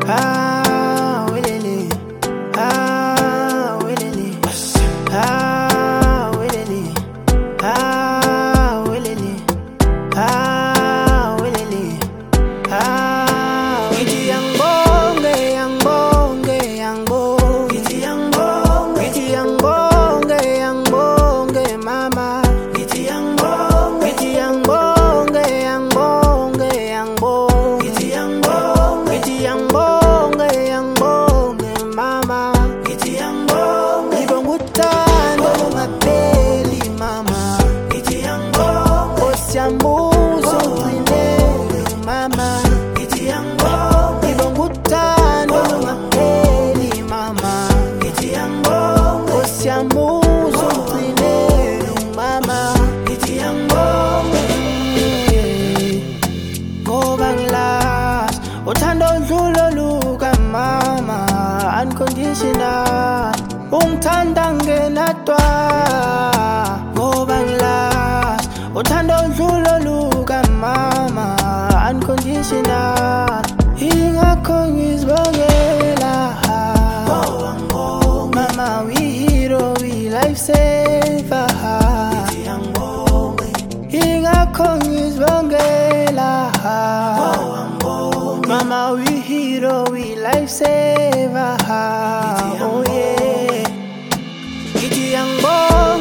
Ah, willy, ah, willy, ah, willy, ah, willy, ah, willy, ah. Iti yang bonge, yang bonge, yang bonge, iti yang bonge, iti yang bonge, yang bonge, mama. Iti yang bonge, iti yang bonge, yang bonge, yang bonge, iti yang bonge, iti yang bonge, yang bonge, mama. Iti yang bonge, ibongutando ngapeli mama. Iti yang bonge, osiamuzo twinele mama. Iti yang bonge, ibongutando ngapeli mama. Iti yang bonge, osiamuzo twinele mama. Iti yang bonge, ngobang last uthando dlulo luka mama. Unconditional ungithanda ngenatwa. Ngobang last uthando dlulo luka mama. Unconditional ingakho ngizibongela. Mama we hero, we lifesaver. Ingakho ngizibongela. Mama we hero, we lifesaver. Oh yeah. Iti yang bonge.